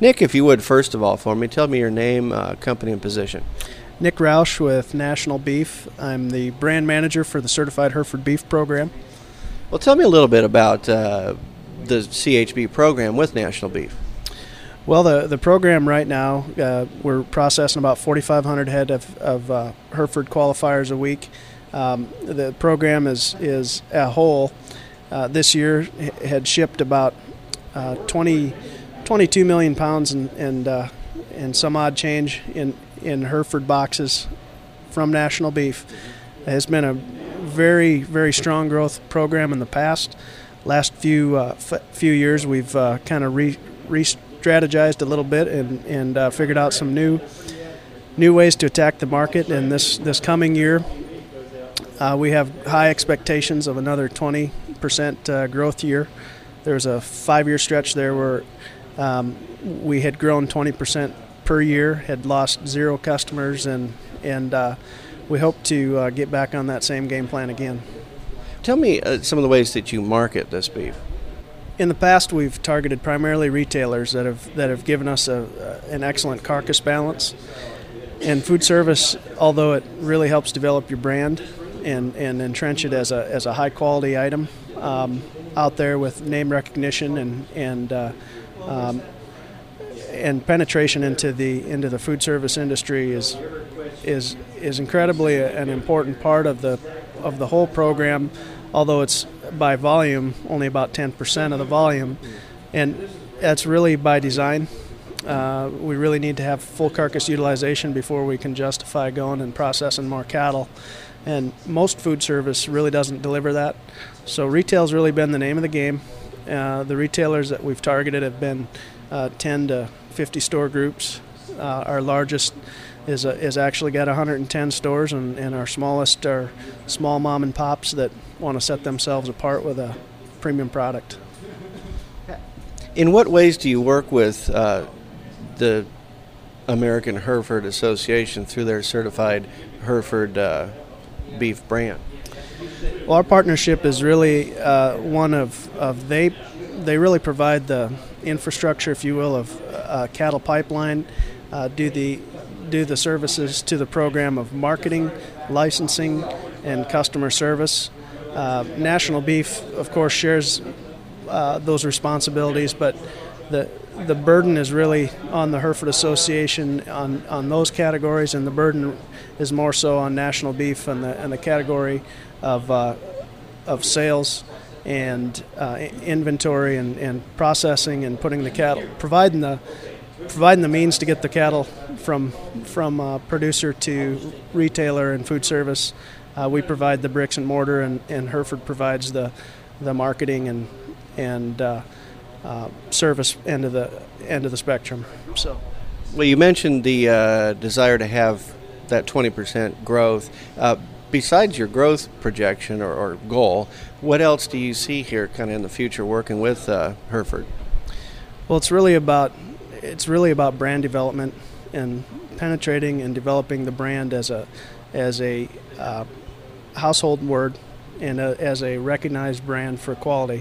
Nick, if you would, first of all, for me, tell me your name, company, and position. Nick Roush with National Beef. I'm the brand manager for the Certified Hereford Beef program. Well, tell me a little bit about the CHB program with National Beef. Well, the program right now, we're processing about 4,500 head of Hereford qualifiers a week. The program is a whole this year had shipped about 22 million pounds and some odd change in Hereford boxes from National Beef. It has been a very, very strong growth program in the past. Last few years, we've kind of re-strategized a little bit and figured out some new ways to attack the market. And this coming year, we have high expectations of another 20% growth year. There was a 5-year stretch there where we had grown 20% per year, had lost 0 customers, and we hope to get back on that same game plan again. Tell me some of the ways that you market this beef. In the past, we've targeted primarily retailers that have given us an excellent carcass balance. And food service, although it really helps develop your brand and entrench it as a high quality item out there with name recognition and penetration into the food service industry is incredibly an important part of the whole program, although it's by volume only about 10% of the volume, and that's really by design. We really need to have full carcass utilization before we can justify going and processing more cattle, and most food service really doesn't deliver that. So retail's really been the name of the game. The retailers that we've targeted have been 10 to 50 store groups. Our largest is actually got 110 stores, and our smallest are small mom and pops that want to set themselves apart with a premium product. In what ways do you work with the American Hereford Association through their certified Hereford beef brand? Well, our partnership is really one of they really provide the infrastructure, if you will, of cattle pipeline, do the services to the program of marketing, licensing, and customer service. National Beef, of course, shares those responsibilities, but the burden is really on the Hereford Association on those categories, and the burden is more so on National Beef and the category of sales and inventory and processing and putting the cattle, providing the means to get the cattle from producer to retailer and food service. We provide the bricks and mortar, and Hereford provides the marketing and service end of the spectrum. So, well, you mentioned the desire to have that 20% growth. Besides your growth projection or goal, what else do you see here kind of in the future working with Hereford? Well, it's really about brand development and penetrating and developing the brand as a household word and as a recognized brand for quality.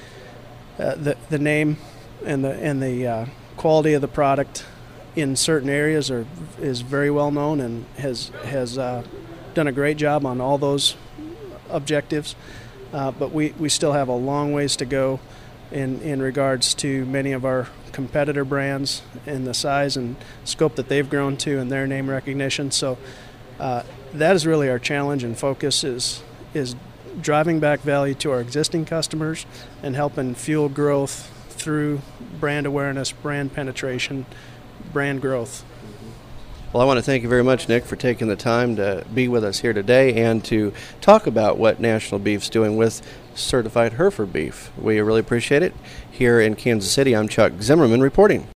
The name and the quality of the product in certain areas is very well known and has done a great job on all those objectives, but we still have a long ways to go in regards to many of our competitor brands and the size and scope that they've grown to and their name recognition. So that is really our challenge and focus is driving back value to our existing customers and helping fuel growth through brand awareness, brand penetration, brand growth. Well, I want to thank you very much, Nick, for taking the time to be with us here today and to talk about what National Beef's doing with certified Hereford beef. We really appreciate it. Here in Kansas City, I'm Chuck Zimmerman reporting.